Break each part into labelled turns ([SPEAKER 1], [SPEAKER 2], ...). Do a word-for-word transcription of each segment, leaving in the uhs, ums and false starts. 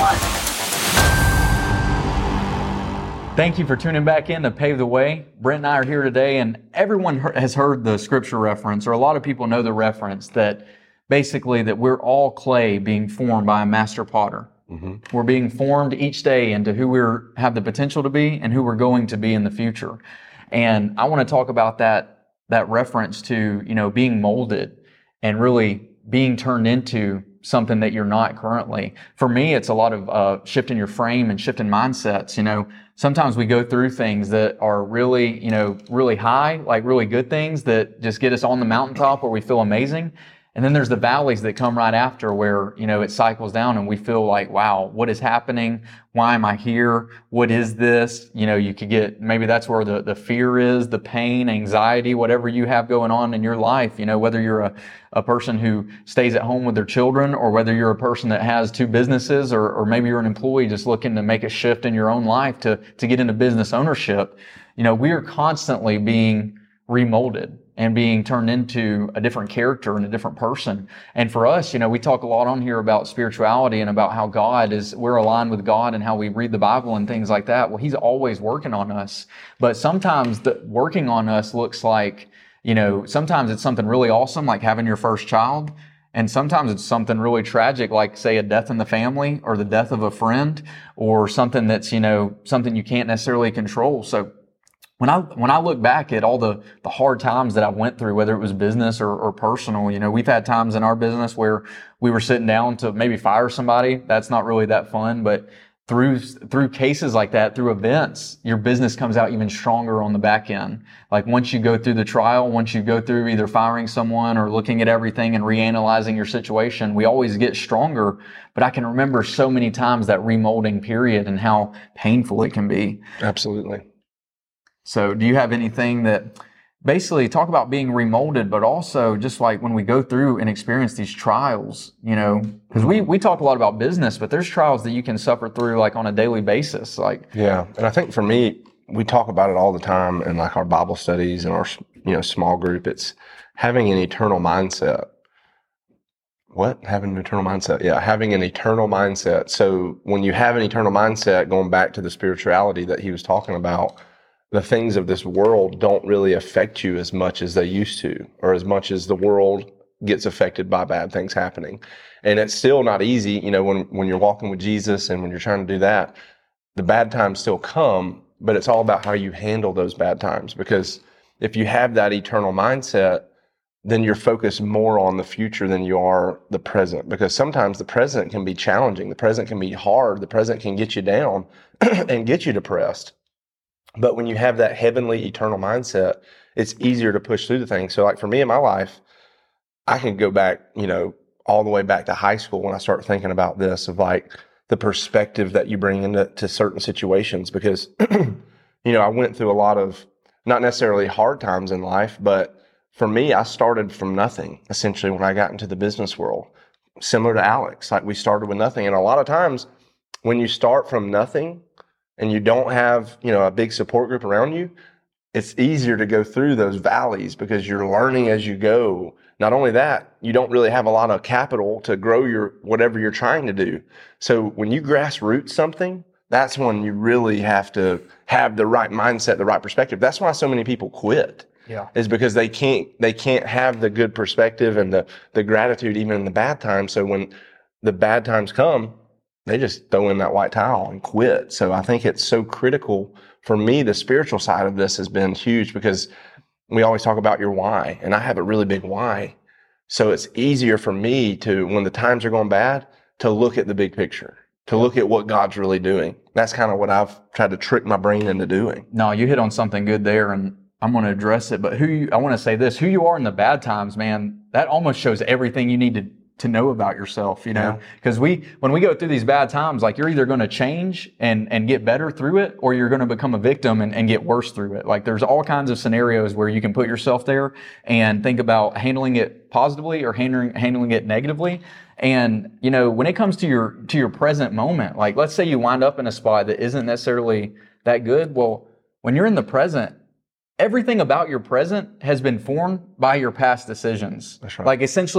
[SPEAKER 1] one.
[SPEAKER 2] Thank you for tuning back in to Pave the Way. Brent and I are here today, and everyone has heard the scripture reference, or a lot of people know the reference that basically that we're all clay being formed by a master potter. Mm-hmm. We're being formed each day into who we have the potential to be and who we're going to be in the future. And I want to talk about that, that reference to, you know, being molded and really being turned into something that you're not currently. For me, it's a lot of uh, shifting your frame and shifting mindsets. You know, sometimes we go through things that are really, you know, really high, like really good things that just get us on the mountaintop where we feel amazing. And then there's the valleys that come right after where, you know, it cycles down and we feel like, wow, what is happening? Why am I here? What is this? You know, you could get, maybe that's where the, the fear is, the pain, anxiety, whatever you have going on in your life. You know, whether you're a, a person who stays at home with their children, or whether you're a person that has two businesses, or, or maybe you're an employee just looking to make a shift in your own life to, to get into business ownership. You know, we are constantly being remolded and being turned into a different character and a different person. And for us, you know, we talk a lot on here about spirituality and about how God is, we're aligned with God and how we read the Bible and things like that. Well, He's always working on us. But sometimes the working on us looks like, you know, sometimes it's something really awesome, like having your first child. And sometimes it's something really tragic, like say a death in the family or the death of a friend, or something that's, you know, something you can't necessarily control. So When I when I look back at all the, the hard times that I went through, whether it was business or, or personal, you know, we've had times in our business where we were sitting down to maybe fire somebody. That's not really that fun, but through through cases like that, through events, your business comes out even stronger on the back end. Like once you go through the trial, once you go through either firing someone or looking at everything and reanalyzing your situation, we always get stronger. But I can remember so many times that remolding period and how painful it can be.
[SPEAKER 3] Absolutely.
[SPEAKER 2] So do you have anything that basically talk about being remolded, but also just like when we go through and experience these trials, you know, because we, we talk a lot about business, but there's trials that you can suffer through like on a daily basis. Like,
[SPEAKER 3] yeah. And I think for me, we talk about it all the time in like our Bible studies and our, you know, small group. It's having an eternal mindset. What? Having an eternal mindset. Yeah. Having an eternal mindset. So when you have an eternal mindset, going back to the spirituality that he was talking about, the things of this world don't really affect you as much as they used to, or as much as the world gets affected by bad things happening. And it's still not easy, you know, when, when you're walking with Jesus and when you're trying to do that, the bad times still come, but it's all about how you handle those bad times. Because if you have that eternal mindset, then you're focused more on the future than you are the present. Because sometimes the present can be challenging. The present can be hard. The present can get you down and get you depressed. But when you have that heavenly, eternal mindset, it's easier to push through the things. So like for me in my life, I can go back, you know, all the way back to high school when I start thinking about this, of like the perspective that you bring into to certain situations. Because, you know, I went through a lot of not necessarily hard times in life, but for me, I started from nothing, essentially, when I got into the business world. Similar to Alex, like we started with nothing. And a lot of times when you start from nothing, and you don't have, you know, a big support group around you, it's easier to go through those valleys because you're learning as you go. Not only that, you don't really have a lot of capital to grow your whatever you're trying to do. So when you grassroots something, that's when you really have to have the right mindset, the right perspective. That's why so many people quit. Yeah. Is because they can't they can't have the good perspective and the the gratitude even in the bad times. So when the bad times come, they just throw in that white towel and quit. So I think it's so critical for me. The spiritual side of this has been huge because we always talk about your why, and I have a really big why. So it's easier for me to, when the times are going bad, to look at the big picture, to look at what God's really doing. That's kind of what I've tried to trick my brain into doing.
[SPEAKER 2] No, you hit on something good there, and I'm going to address it. But who you, I want to say this, who you are in the bad times, man, that almost shows everything you need to to know about yourself, you know, because yeah. we, when we go through these bad times, like you're either going to change and, and get better through it, or you're going to become a victim and, and get worse through it. Like there's all kinds of scenarios where you can put yourself there and think about handling it positively or handling, handling it negatively. And, you know, when it comes to your, to your present moment, like let's say you wind up in a spot that isn't necessarily that good. Well, when you're in the present, everything about your present has been formed by your past decisions.
[SPEAKER 3] That's right.
[SPEAKER 2] Like essentially,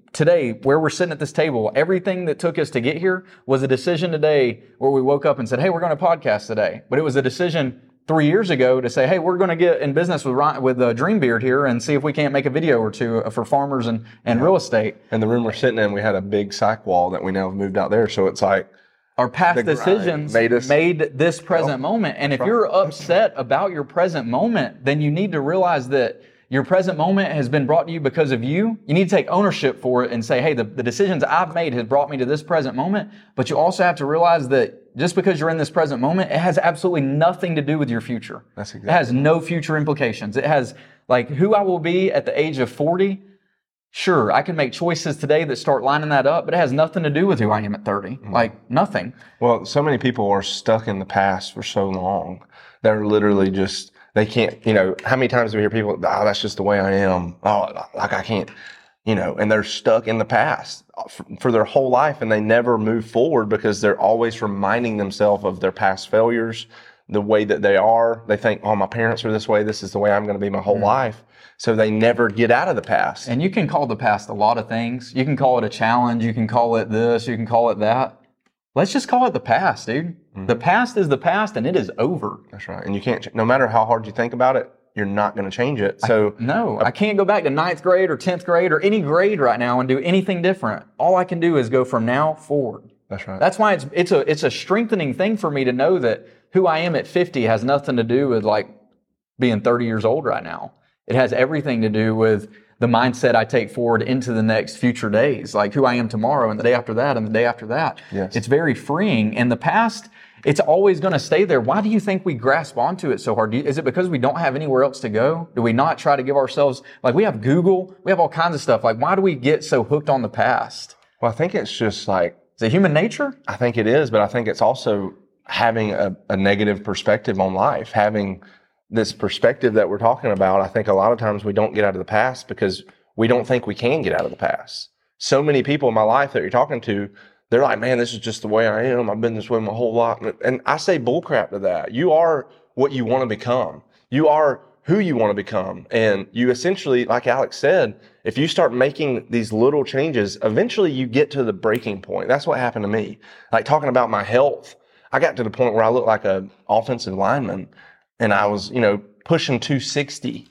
[SPEAKER 2] today, where we're sitting at this table, everything that took us to get here was a decision today where we woke up and said, hey, we're going to podcast today. But it was a decision three years ago to say, hey, we're going to get in business with Ryan, with uh, Dreambeard here and see if we can't make a video or two for farmers and, and yeah. real estate.
[SPEAKER 3] And the room we're sitting in, we had a big psych wall that we now have moved out there. So it's like,
[SPEAKER 2] our past decisions made, us, made this present well, moment. And if right. you're upset about your present moment, then you need to realize that your present moment has been brought to you because of you. You need to take ownership for it and say, hey, the, the decisions I've made has brought me to this present moment. But you also have to realize that just because you're in this present moment, it has absolutely nothing to do with your future.
[SPEAKER 3] That's exactly.
[SPEAKER 2] It has no future implications. It has, like, who I will be at the age of forty. Sure, I can make choices today that start lining that up, but it has nothing to do with who I am at thirty. Mm-hmm. Like, nothing.
[SPEAKER 3] Well, so many people are stuck in the past for so long. They're literally just, they can't, you know, how many times do we hear people, oh, that's just the way I am. Oh, like I can't, you know, and they're stuck in the past for, for their whole life, and they never move forward because they're always reminding themselves of their past failures, the way that they are. They think, oh, my parents are this way. This is the way I'm going to be my whole mm-hmm. life. So they never get out of the past.
[SPEAKER 2] And you can call the past a lot of things. You can call it a challenge. You can call it this. You can call it that. Let's just call it the past, dude. Mm-hmm. The past is the past, and it is over.
[SPEAKER 3] That's right. And you can't, no matter how hard you think about it, you're not going to change it. So
[SPEAKER 2] I, no, uh, I can't go back to ninth grade or tenth grade or any grade right now and do anything different. All I can do is go from now forward.
[SPEAKER 3] That's right.
[SPEAKER 2] That's why it's it's a it's a strengthening thing for me to know that who I am at fifty has nothing to do with like being thirty years old right now. It has everything to do with the mindset I take forward into the next future days, like who I am tomorrow and the day after that and the day after that.
[SPEAKER 3] Yes.
[SPEAKER 2] It's very freeing. And the past, it's always going to stay there. Why do you think we grasp onto it so hard? Do you, is it because we don't have anywhere else to go? Do we not try to give ourselves, like we have Google, we have all kinds of stuff. Like, why do we get so hooked on the past?
[SPEAKER 3] Well, I think it's just like,
[SPEAKER 2] is it human nature?
[SPEAKER 3] I think it is, but I think it's also having a, a negative perspective on life, having this perspective that we're talking about. I think a lot of times we don't get out of the past because we don't think we can get out of the past. So many people in my life that you're talking to, they're like, man, this is just the way I am. I've been this way my whole life. And I say bullcrap to that. You are what you want to become. You are who you want to become. And you essentially, like Alex said, if you start making these little changes, eventually you get to the breaking point. That's what happened to me. Like talking about my health, I got to the point where I looked like an offensive lineman. And I was, you know, pushing two sixty,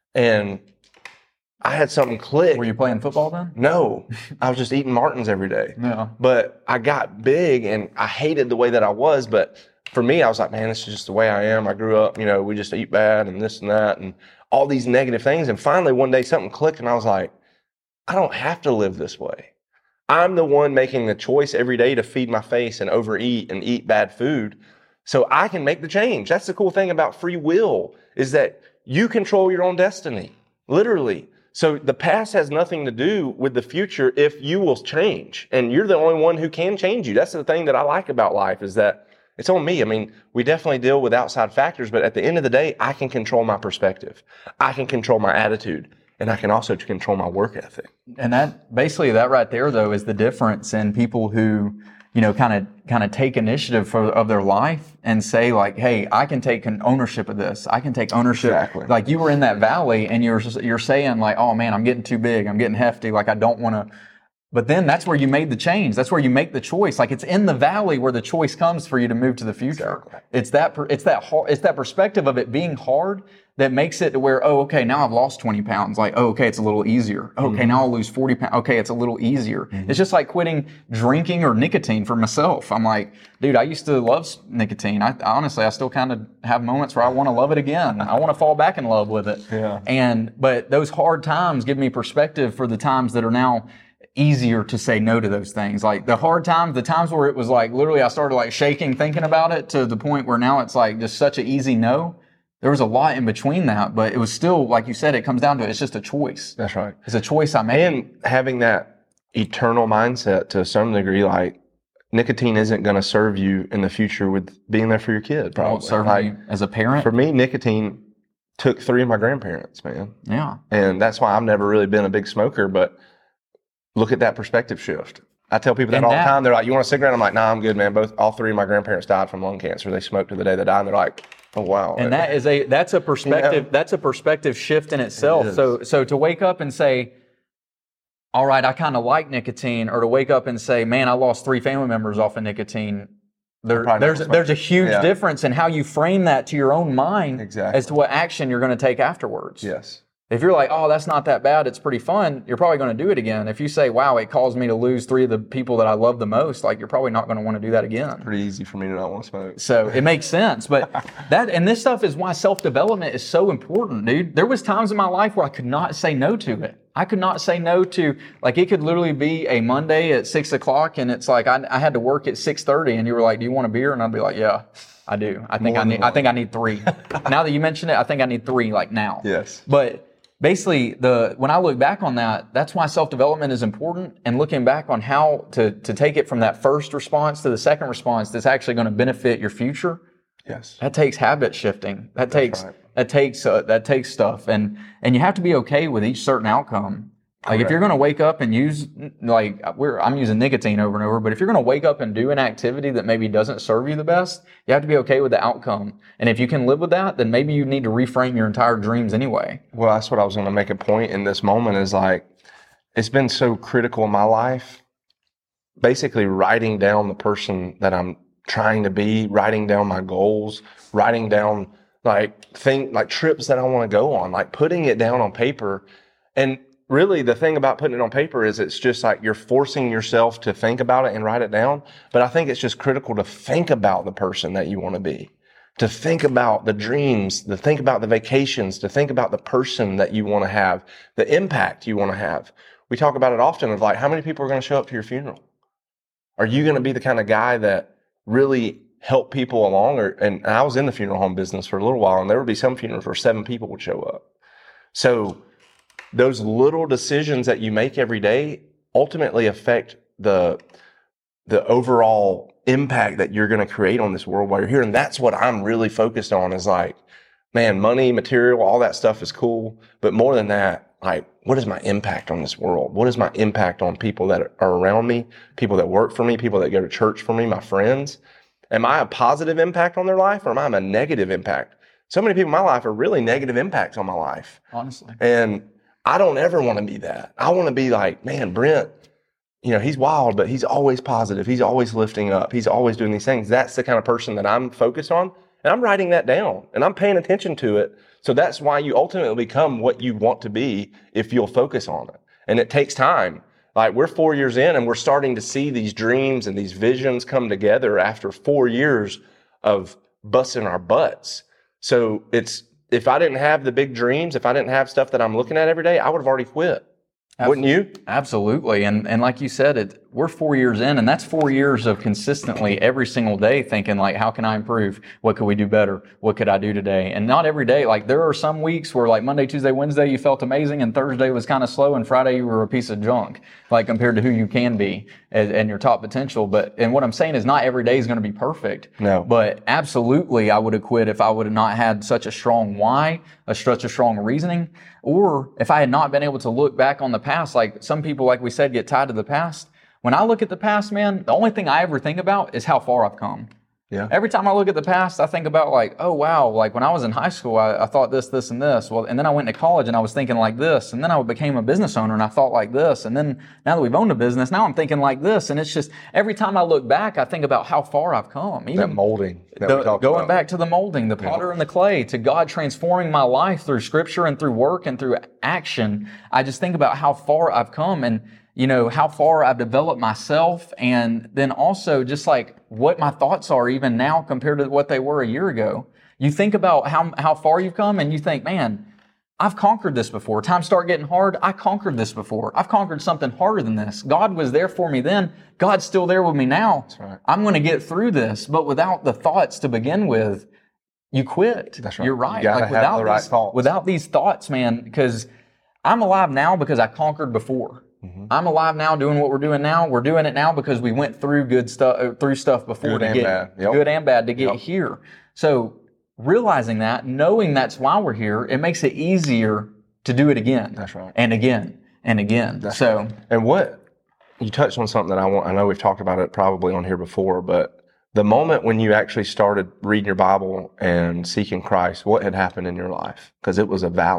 [SPEAKER 3] and I had something click.
[SPEAKER 2] Were you playing football then?
[SPEAKER 3] No, I was just eating Martins every day.
[SPEAKER 2] Yeah.
[SPEAKER 3] But I got big, and I hated the way that I was. But for me, I was like, man, this is just the way I am. I grew up, you know, we just eat bad and this and that and all these negative things. And finally, one day, something clicked, and I was like, I don't have to live this way. I'm the one making the choice every day to feed my face and overeat and eat bad food. So I can make the change. That's the cool thing about free will, is that you control your own destiny, literally. So the past has nothing to do with the future if you will change. And you're the only one who can change you. That's the thing that I like about life, is that it's on me. I mean, we definitely deal with outside factors, but at the end of the day, I can control my perspective. I can control my attitude. And I can also control my work ethic.
[SPEAKER 2] And that, basically that right there, though, is the difference in people who, you know, kind of kind of take initiative for, of their life and say like, hey, I can take an ownership of this. I can take ownership.
[SPEAKER 3] Exactly.
[SPEAKER 2] Like you were in that valley and you're you're saying like, oh man, I'm getting too big. I'm getting hefty. Like I don't want to. But then that's where you made the change. That's where you make the choice. Like it's in the valley where the choice comes for you to move to the future.
[SPEAKER 3] Exactly.
[SPEAKER 2] It's that it's that it's that perspective of it being hard that makes it to where, oh, okay, now I've lost twenty pounds. Like, oh, okay, it's a little easier. Okay, mm-hmm. now I'll lose forty pounds. Okay, it's a little easier. Mm-hmm. It's just like quitting drinking or nicotine for myself. I'm like, dude, I used to love nicotine. I honestly, I still kind of have moments where I want to love it again. I want to fall back in love with it.
[SPEAKER 3] Yeah.
[SPEAKER 2] And, but those hard times give me perspective for the times that are now easier to say no to those things. Like the hard times, the times where it was like, literally I started like shaking thinking about it, to the point where now it's like just such an easy no. There was a lot in between that, but it was still, like you said, it comes down to, it's just a choice.
[SPEAKER 3] That's right.
[SPEAKER 2] It's a choice I made.
[SPEAKER 3] And having that eternal mindset to some degree, like nicotine isn't going to serve you in the future with being there for your kid. Probably. It won't
[SPEAKER 2] serve
[SPEAKER 3] like,
[SPEAKER 2] me as a parent.
[SPEAKER 3] For me, nicotine took three of my grandparents, man.
[SPEAKER 2] Yeah.
[SPEAKER 3] And that's why I've never really been a big smoker, but look at that perspective shift. I tell people that and all that, the time. They're like, you want a cigarette? I'm like, nah, I'm good, man. Both, all three of my grandparents died from lung cancer. They smoked to the day they died. And they're like, oh, wow.
[SPEAKER 2] And that is a, that's a perspective, you know, that's a perspective shift in itself. It so, so to wake up and say, all right, I kind of like nicotine, or to wake up and say, man, I lost three family members off of nicotine. There, there's there's a huge yeah. difference in how you frame that to your own mind
[SPEAKER 3] exactly.
[SPEAKER 2] as to what action you're going to take afterwards.
[SPEAKER 3] Yes.
[SPEAKER 2] If you're like, oh, that's not that bad, it's pretty fun, you're probably going to do it again. If you say, wow, it caused me to lose three of the people that I love the most, like, you're probably not going to want to do that again.
[SPEAKER 3] It's pretty easy for me to not want to smoke.
[SPEAKER 2] So it makes sense. But that, and this stuff is why self-development is so important, dude. There was times in my life where I could not say no to it. I could not say no to, like, it could literally be a Monday at six o'clock and it's like, I, I had to work at six thirty and you were like, do you want a beer? And I'd be like, yeah, I do. I think More I need, I think I need three. Now that you mention it, I think I need three, like, now.
[SPEAKER 3] Yes.
[SPEAKER 2] But basically, the when I look back on that, that's why self-development is important, and looking back on how to, to take it from that first response to the second response that's actually going to benefit your future.
[SPEAKER 3] Yes.
[SPEAKER 2] That takes habit shifting. That
[SPEAKER 3] That's
[SPEAKER 2] takes
[SPEAKER 3] right.
[SPEAKER 2] that takes uh, that takes stuff, and and you have to be okay with each certain outcome. Like,
[SPEAKER 3] Correct.
[SPEAKER 2] if you're going to wake up and use, like, we're I'm using nicotine over and over, but if you're going to wake up and do an activity that maybe doesn't serve you the best, you have to be okay with the outcome. And if you can live with that, then maybe you need to reframe your entire dreams anyway.
[SPEAKER 3] Well, that's what I was going to make a point in this moment is, like, it's been so critical in my life, basically writing down the person that I'm trying to be, writing down my goals, writing down, like, think, like trips that I want to go on, like putting it down on paper. And really, the thing about putting it on paper is it's just like you're forcing yourself to think about it and write it down. But I think it's just critical to think about the person that you want to be, to think about the dreams, to think about the vacations, to think about the person that you want to have, the impact you want to have. We talk about it often of, like, how many people are going to show up to your funeral? Are you going to be the kind of guy that really help people along? Or, and I was in the funeral home business for a little while, and there would be some funerals where seven people would show up. So those little decisions that you make every day ultimately affect the the overall impact that you're going to create on this world while you're here. And that's what I'm really focused on is, like, man, money, material, all that stuff is cool. But more than that, like, what is my impact on this world? What is my impact on people that are around me, people that work for me, people that go to church for me, my friends? Am I a positive impact on their life, or am I a negative impact? So many people in my life are really negative impacts on my life.
[SPEAKER 2] Honestly.
[SPEAKER 3] And I don't ever want to be that. I want to be like, man, Brent, you know, he's wild, but he's always positive. He's always lifting up. He's always doing these things. That's the kind of person that I'm focused on. And I'm writing that down and I'm paying attention to it. So that's why you ultimately become what you want to be if you'll focus on it. And it takes time. Like, we're four years in and we're starting to see these dreams and these visions come together after four years of busting our butts. So it's, if I didn't have the big dreams, if I didn't have stuff that I'm looking at every day, I would have already quit. Wouldn't you?
[SPEAKER 2] Absolutely. And and like you said, it, we're four years in, and that's four years of consistently every single day thinking, like, how can I improve? What could we do better? What could I do today? And not every day. Like, there are some weeks where, like, Monday, Tuesday, Wednesday, you felt amazing, and Thursday was kind of slow, and Friday you were a piece of junk, like, compared to who you can be and, and your top potential. But, and what I'm saying is not every day is going to be perfect.
[SPEAKER 3] No.
[SPEAKER 2] But absolutely, I would have quit if I would have not had such a strong why, a, such a strong reasoning, or if I had not been able to look back on the past. Like, some people, like we said, get tied to the past. When I look at the past, man, the only thing I ever think about is how far I've come.
[SPEAKER 3] Yeah.
[SPEAKER 2] Every time I look at the past, I think about, like, oh, wow, like, when I was in high school, I, I thought this, this, and this. Well, and then I went to college and I was thinking like this. And then I became a business owner and I thought like this. And then now that we've owned a business, now I'm thinking like this. And it's just, every time I look back, I think about how far I've come.
[SPEAKER 3] Even that molding. That
[SPEAKER 2] the,
[SPEAKER 3] we talked
[SPEAKER 2] going
[SPEAKER 3] about.
[SPEAKER 2] back to the molding, the potter
[SPEAKER 3] Yeah.
[SPEAKER 2] and the clay, to God transforming my life through scripture and through work and through action. I just think about how far I've come, and, you know, how far I've developed myself, and then also just like what my thoughts are even now compared to what they were a year ago. You think about how how far you've come, and you think, man, I've conquered this before. Times start getting hard. I conquered this before. I've conquered something harder than this. God was there for me then. God's still there with me now.
[SPEAKER 3] That's right.
[SPEAKER 2] I'm going to get through this. But without the thoughts to begin with, you quit.
[SPEAKER 3] That's right.
[SPEAKER 2] You're right.
[SPEAKER 3] You gotta
[SPEAKER 2] like
[SPEAKER 3] have
[SPEAKER 2] without
[SPEAKER 3] the right
[SPEAKER 2] these,
[SPEAKER 3] thoughts.
[SPEAKER 2] Without these thoughts, man, because I'm alive now because I conquered before. Mm-hmm. I'm alive now doing what we're doing now. We're doing it now because we went through good stuff, through stuff before
[SPEAKER 3] Good
[SPEAKER 2] to
[SPEAKER 3] and
[SPEAKER 2] get
[SPEAKER 3] bad. Yep.
[SPEAKER 2] good and bad to get
[SPEAKER 3] Yep.
[SPEAKER 2] here. So realizing that, knowing that's why we're here, it makes it easier to do it again.
[SPEAKER 3] That's right.
[SPEAKER 2] And again and again.
[SPEAKER 3] That's
[SPEAKER 2] so
[SPEAKER 3] right. And what you touched on something that I want, I know we've talked about it probably on here before, but the moment when you actually started reading your Bible and seeking Christ, what had happened in your life? Because it was a valley.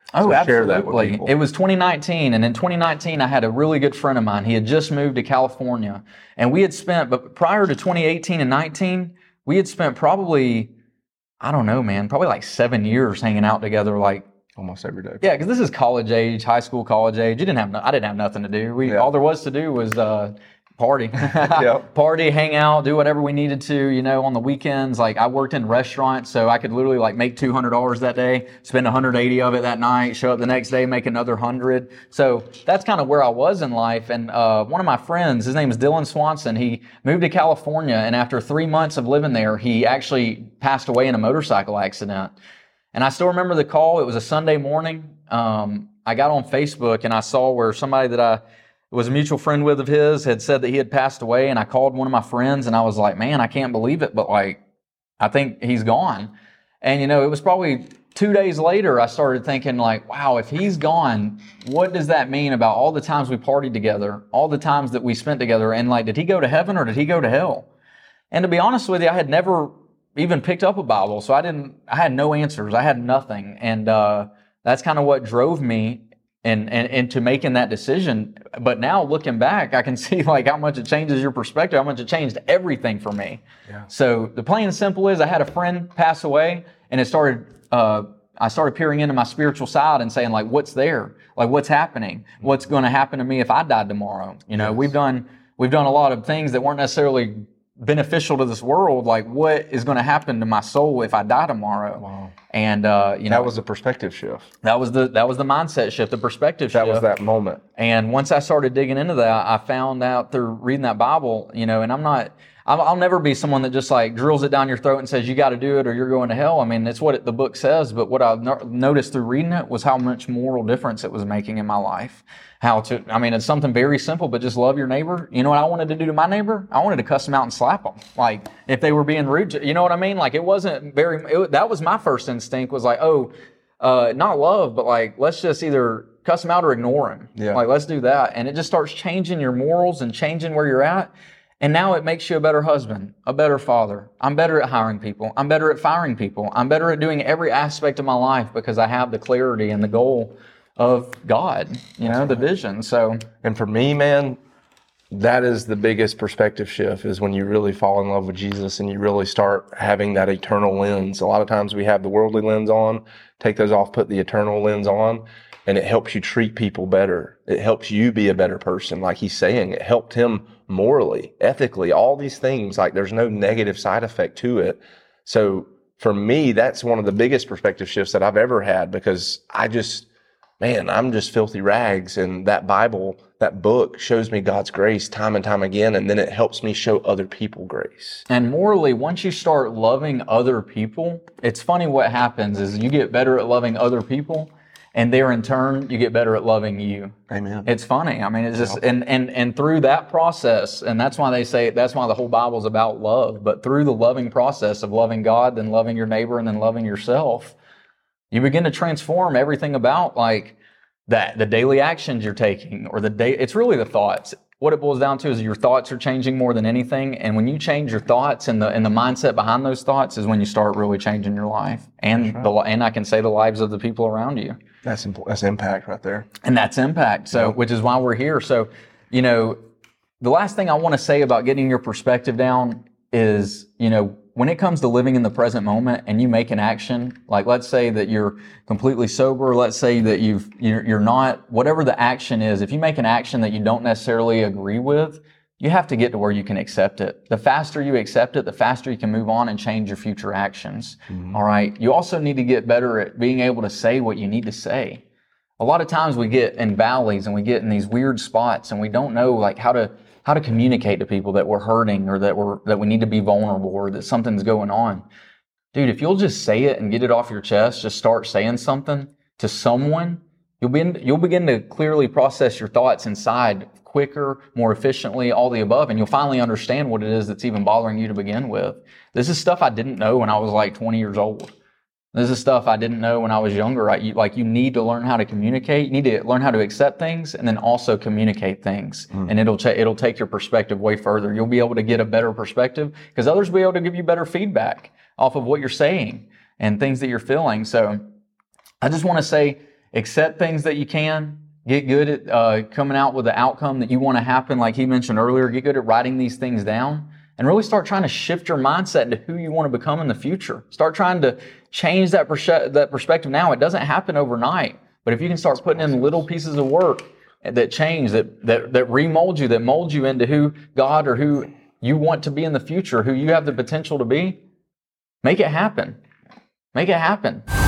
[SPEAKER 2] Oh,
[SPEAKER 3] So share that with
[SPEAKER 2] absolutely.
[SPEAKER 3] people.
[SPEAKER 2] It was twenty nineteen, and in twenty nineteen, I had a really good friend of mine. He had just moved to California, and we had spent, but prior to twenty eighteen and nineteen, we had spent probably, I don't know, man, probably like seven years hanging out together, like,
[SPEAKER 3] Almost every day.
[SPEAKER 2] yeah, because this is college age, high school, college age. You didn't have, no, I didn't have nothing to do. We
[SPEAKER 3] Yeah.
[SPEAKER 2] all there was to do was uh, party,
[SPEAKER 3] Yep.
[SPEAKER 2] party, hang out, do whatever we needed to. You know, on the weekends, like I worked in restaurants, so I could literally like make two hundred dollars that day, spend one hundred eighty of it that night, show up the next day, make another hundred. So that's kind of where I was in life. And uh, one of my friends, his name is Dylan Swanson. He moved to California, and after three months of living there, he actually passed away in a motorcycle accident. And I still remember the call. It was a Sunday morning. Um, I got on Facebook and I saw where somebody that I was a mutual friend with of his had said that he had passed away. And I called one of my friends and I was like, man, I can't believe it. But like, I think he's gone. And, you know, it was probably two days later, I started thinking like, wow, if he's gone, what does that mean about all the times we partied together, all the times that we spent together? And like, did he go to heaven or did he go to hell? And to be honest with you, I had never even picked up a Bible. So I didn't, I had no answers. I had nothing. And, uh, that's kind of what drove me and, and, into making that decision. But now looking back, I can see like how much it changes your perspective, how much it changed everything for me.
[SPEAKER 3] Yeah.
[SPEAKER 2] So the plain and simple is I had a friend pass away and it started, uh, I started peering into my spiritual side and saying like, what's there? Like what's happening? What's going to happen to me if I died tomorrow? You know,
[SPEAKER 3] Yes.
[SPEAKER 2] we've done, we've done a lot of things that weren't necessarily beneficial to this world. Like what is going to happen to my soul if I die tomorrow?
[SPEAKER 3] Wow.
[SPEAKER 2] And, uh, you know,
[SPEAKER 3] That was a perspective shift.
[SPEAKER 2] that was the, that was the mindset shift, the perspective
[SPEAKER 3] That
[SPEAKER 2] shift.
[SPEAKER 3] was that moment.
[SPEAKER 2] And once I started digging into that, I found out through reading that Bible, you know, and I'm not, I'll, I'll never be someone that just like drills it down your throat and says, you got to do it or you're going to hell. I mean, that's what it, the book says. But what I no- noticed through reading it was how much moral difference it was making in my life. How to, I mean, it's something very simple, but just love your neighbor. You know what I wanted to do to my neighbor? I wanted to cuss them out and slap them. Like if they were being rude, to, you know what I mean? Like it wasn't very, it, that was my first instinct was like, oh, uh, not love, but like, let's just either cuss them out or ignore them.
[SPEAKER 3] Yeah.
[SPEAKER 2] Like, let's do that. And it just starts changing your morals and changing where you're at. And now it makes you a better husband, a better father. I'm better at hiring people. I'm better at firing people. I'm better at doing every aspect of my life because I have the clarity and the goal of God, you know, the vision. So,
[SPEAKER 3] And for me, man, that is the biggest perspective shift is when you really fall in love with Jesus and you really start having that eternal lens. A lot of times we have the worldly lens on, take those off, put the eternal lens on, and it helps you treat people better. It helps you be a better person. Like he's saying, it helped him morally, ethically, all these things. Like there's no negative side effect to it. So for me, that's one of the biggest perspective shifts that I've ever had because I just, man, I'm just filthy rags. And that Bible, that book shows me God's grace time and time again. And then it helps me show other people grace.
[SPEAKER 2] and morally, once you start loving other people, it's funny what happens is you get better at loving other people, and there in turn, you get better at loving you.
[SPEAKER 3] Amen.
[SPEAKER 2] It's funny. I mean, it's just, and, and, and through that process, and that's why they say, that's why the whole Bible is about love, but through the loving process of loving God, then loving your neighbor, and then loving yourself, you begin to transform everything about like that, the daily actions you're taking, or the day, it's really the thoughts. What it boils down to is your thoughts are changing more than anything. And when you change your thoughts and the and the mindset behind those thoughts is when you start really changing your life. And the and I can say the lives of the people around you.
[SPEAKER 3] That's imp- that's impact right there.
[SPEAKER 2] And that's impact. So, which is why we're here. So, you know, the last thing I want to say about getting your perspective down is, you know, when it comes to living in the present moment and you make an action, like let's say that you're completely sober, let's say that you've, you're, you're not, whatever the action is, if you make an action that you don't necessarily agree with, you have to get to where you can accept it. The faster you accept it, the faster you can move on and change your future actions. Mm-hmm. All right. You also need to get better at being able to say what you need to say. A lot of times we get in valleys and we get in these weird spots and we don't know like how to, how to communicate to people that we're hurting or that we're, that we need to be vulnerable or that something's going on. Dude, if you'll just say it and get it off your chest, just start saying something to someone, you'll begin, you'll begin to clearly process your thoughts inside quicker, more efficiently, all the above, and you'll finally understand what it is that's even bothering you to begin with. This is stuff I didn't know when I was like twenty years old. This is stuff I didn't know when I was younger. Right? You, like you need to learn how to communicate. You need to learn how to accept things and then also communicate things. Mm. And it'll, ta- it'll take your perspective way further. You'll be able to get a better perspective because others will be able to give you better feedback off of what you're saying and things that you're feeling. So I just want to say, accept things that you can. Get good at uh, coming out with the outcome that you want to happen, like he mentioned earlier. Get good at writing these things down and really start trying to shift your mindset into who you want to become in the future. Start trying to change that, perse- that perspective now. It doesn't happen overnight, but if you can start putting in little pieces of work that change, that, that, that remold you, that mold you into who God or who you want to be in the future, who you have the potential to be, make it happen. Make it happen.